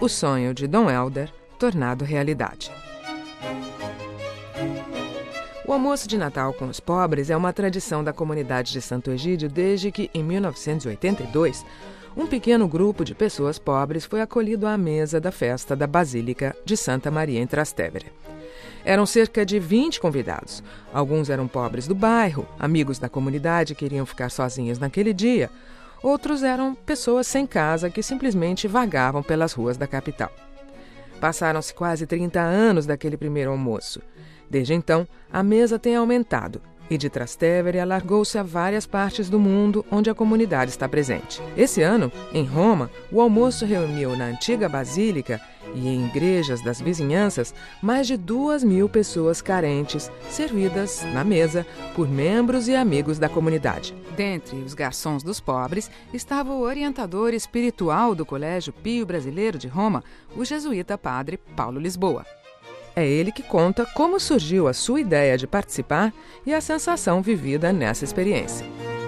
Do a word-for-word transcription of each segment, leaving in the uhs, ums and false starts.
o sonho de Dom Helder tornado realidade. O almoço de Natal com os pobres é uma tradição da comunidade de Santo Egídio desde que, em mil novecentos e oitenta e dois, um pequeno grupo de pessoas pobres foi acolhido à mesa da festa da Basílica de Santa Maria em Trastevere. Eram cerca de vinte convidados. Alguns eram pobres do bairro, amigos da comunidade que iriam ficar sozinhos naquele dia. Outros eram pessoas sem casa que simplesmente vagavam pelas ruas da capital. Passaram-se quase trinta anos daquele primeiro almoço. Desde então, a mesa tem aumentado e de Trastevere alargou-se a várias partes do mundo onde a comunidade está presente. Esse ano, em Roma, o almoço reuniu na antiga basílica e em igrejas das vizinhanças mais de duas mil pessoas carentes, servidas na mesa por membros e amigos da comunidade. Dentre os garçons dos pobres estava o orientador espiritual do Colégio Pio Brasileiro de Roma, o jesuíta padre Paulo Lisboa. É ele que conta como surgiu a sua ideia de participar e a sensação vivida nessa experiência.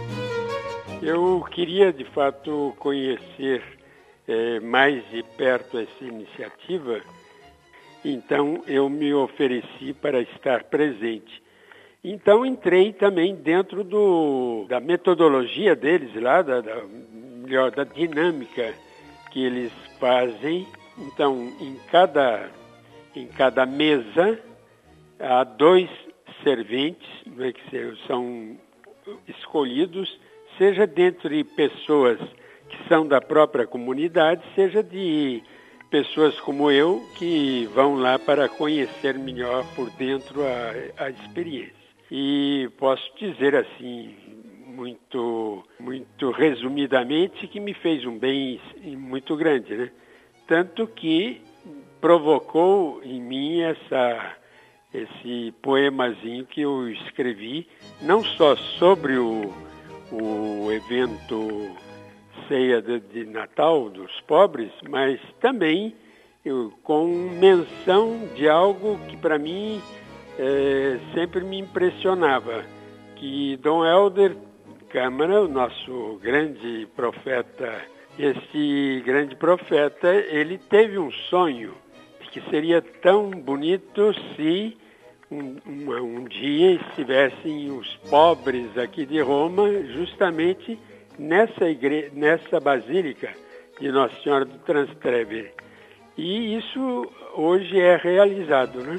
Eu queria, de fato, conhecer é, mais de perto essa iniciativa, então eu me ofereci para estar presente. Então entrei também dentro do, da metodologia deles lá, da, da, melhor, da dinâmica que eles fazem. Então, em cada... Em cada mesa, há dois serventes, né, que são escolhidos, seja dentre pessoas que são da própria comunidade, seja de pessoas como eu, que vão lá para conhecer melhor por dentro a, a experiência. E posso dizer assim, muito, muito resumidamente, que me fez um bem muito grande, né? Tanto que provocou em mim essa, esse poemazinho que eu escrevi, não só sobre o, o evento ceia de, de Natal dos pobres, mas também eu, com menção de algo que para mim é, sempre me impressionava, que Dom Helder Câmara, o nosso grande profeta, esse grande profeta, ele teve um sonho que seria tão bonito se um, um, um dia estivessem os pobres aqui de Roma, justamente nessa, igre... nessa basílica de Nossa Senhora do Trastevere. E isso hoje é realizado, né?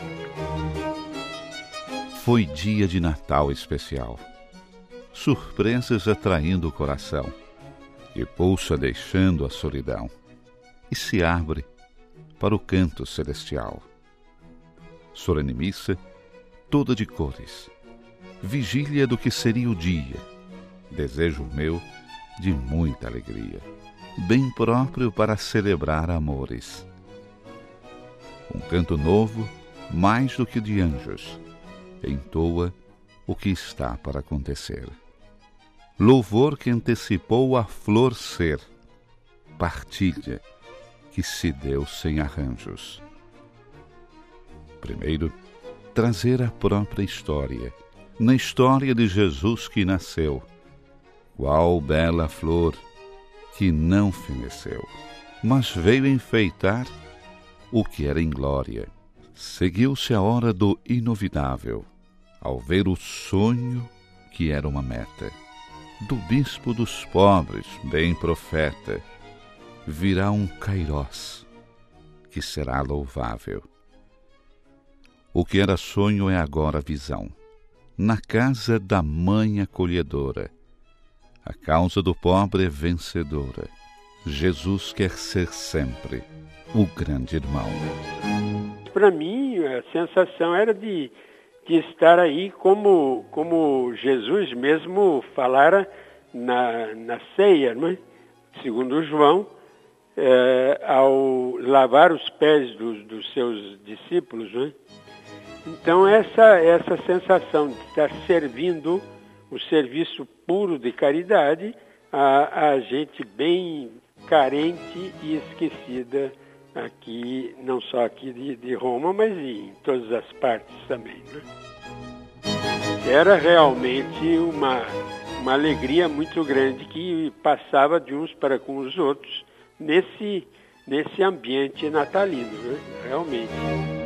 Foi dia de Natal especial. Surpresas atraindo o coração, e pulsa deixando a solidão, e se abre para o canto celestial. Solene missa, toda de cores, vigília do que seria o dia, desejo meu de muita alegria, bem próprio para celebrar amores. Um canto novo, mais do que de anjos, entoa o que está para acontecer. Louvor que antecipou a flor ser, partilha que se deu sem arranjos. Primeiro, trazer a própria história, na história de Jesus que nasceu, qual bela flor que não feneceu, mas veio enfeitar o que era em glória. Seguiu-se a hora do inovidável, ao ver o sonho que era uma meta, do bispo dos pobres, bem profeta, virá um Kairós, que será louvável. O que era sonho é agora visão, na casa da mãe acolhedora. A causa do pobre é vencedora. Jesus quer ser sempre o grande irmão. Para mim, a sensação era de, de estar aí como, como Jesus mesmo falara na, na ceia, não é? Segundo João, É, ao lavar os pés dos, dos seus discípulos, né? Então essa, essa sensação de estar servindo o serviço puro de caridade a, a gente bem carente e esquecida aqui, não só aqui de, de Roma, mas em todas as partes também, né? Era realmente uma, uma alegria muito grande que passava de uns para com os outros, Nesse, nesse ambiente natalino, né? Realmente.